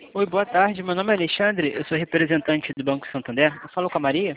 Oi, boa tarde. Meu nome é Alexandre, eu sou representante do Banco Santander. Eu falo com a Maria.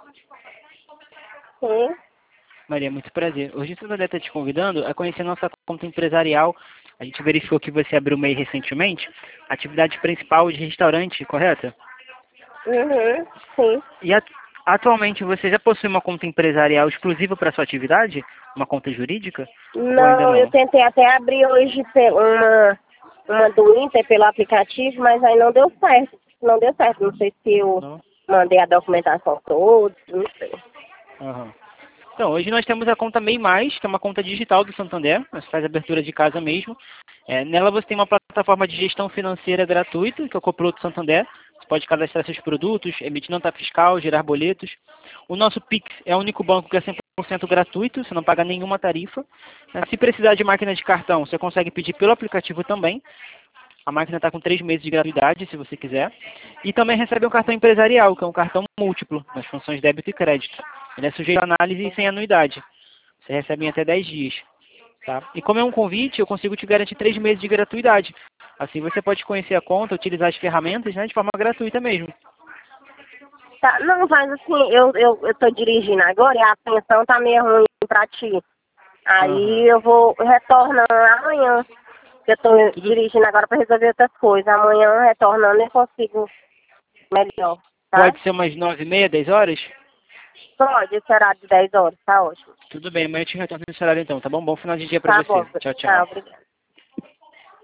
Sim. Maria, muito prazer. Hoje o Santander está te convidando a conhecer nossa conta empresarial. A gente verificou que você abriu o MEI recentemente. Atividade principal de restaurante, correto? Uhum. Sim. E atualmente você já possui uma conta empresarial exclusiva para sua atividade? Uma conta jurídica? Ou ainda Não, eu não? tentei até abrir hoje uma do Inter pelo aplicativo, mas aí não deu certo. Não deu certo. Não sei se eu Não? mandei a documentação toda, não sei. Aham. Então, hoje nós temos a conta MEI+, que é uma conta digital do Santander, você faz abertura de casa mesmo. Nela você tem uma plataforma de gestão financeira gratuita, que é o Copiloto Santander. Você pode cadastrar seus produtos, emitir nota fiscal, gerar boletos. O nosso Pix é o único banco que é 100% gratuito, você não paga nenhuma tarifa. Se precisar de máquina de cartão, você consegue pedir pelo aplicativo também. A máquina está com 3 meses de gratuidade, se você quiser. E também recebe um cartão empresarial, que é um cartão múltiplo, nas funções débito e crédito. Ele é sujeito a análise e sem anuidade. Você recebe em até 10 dias. Tá? E como é um convite, eu consigo te garantir 3 meses de gratuidade. Assim você pode conhecer a conta, utilizar as ferramentas, né, de forma gratuita mesmo. Tá, não, mas assim, eu tô dirigindo agora e a atenção tá meio ruim pra ti. Aí Aham. eu vou retornando amanhã. Eu tô Tudo dirigindo agora pra resolver outras coisas. Amanhã, retornando, eu consigo melhor, tá? pode ser umas 9h30, 10 horas? Pode, esse horário de 10 horas, tá ótimo. Tudo bem, amanhã eu te retorno nesse horário então, tá bom? Bom final de dia pra Tá você. bom, Tchau, tá, tchau. obrigada.